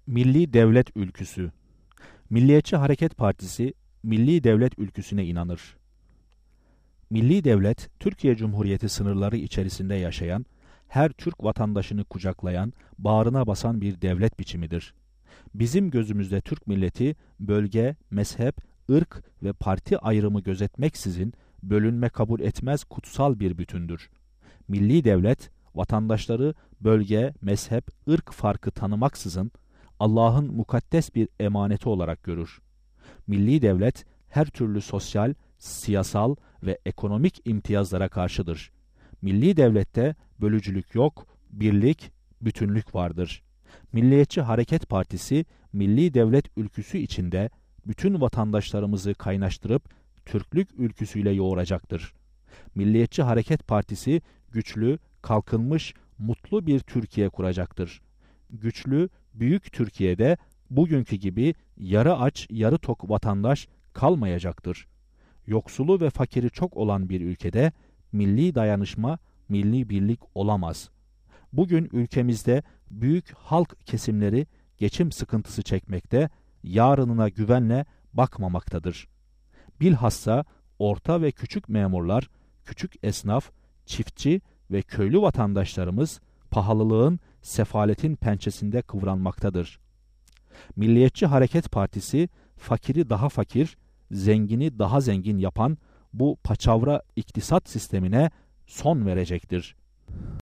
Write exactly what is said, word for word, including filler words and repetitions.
Milli devlet ülküsü. Milliyetçi Hareket Partisi, milli devlet ülküsüne inanır. Milli devlet, Türkiye Cumhuriyeti sınırları içerisinde yaşayan, her Türk vatandaşını kucaklayan, bağrına basan bir devlet biçimidir. Bizim gözümüzde Türk milleti, bölge, mezhep, ırk ve parti ayrımı gözetmeksizin bölünme kabul etmez kutsal bir bütündür. Milli devlet, vatandaşları bölge, mezhep, ırk farkı tanımaksızın Allah'ın mukaddes bir emaneti olarak görür. Milli devlet her türlü sosyal, siyasal ve ekonomik imtiyazlara karşıdır. Milli devlette bölücülük yok, birlik, bütünlük vardır. Milliyetçi Hareket Partisi, milli devlet ülküsü içinde bütün vatandaşlarımızı kaynaştırıp Türklük ülküsüyle yoğuracaktır. Milliyetçi Hareket Partisi, güçlü, kalkınmış, mutlu bir Türkiye kuracaktır. Güçlü, büyük Türkiye'de bugünkü gibi yarı aç, yarı tok vatandaş kalmayacaktır. Yoksulu ve fakiri çok olan bir ülkede milli dayanışma, milli birlik olamaz. Bugün ülkemizde büyük halk kesimleri geçim sıkıntısı çekmekte, yarınına güvenle bakmamaktadır. Bilhassa orta ve küçük memurlar, küçük esnaf, çiftçi ve köylü vatandaşlarımız pahalılığın, sefaletin pençesinde kıvranmaktadır. Milliyetçi Hareket Partisi, fakiri daha fakir, zengini daha zengin yapan bu paçavra iktisat sistemine son verecektir.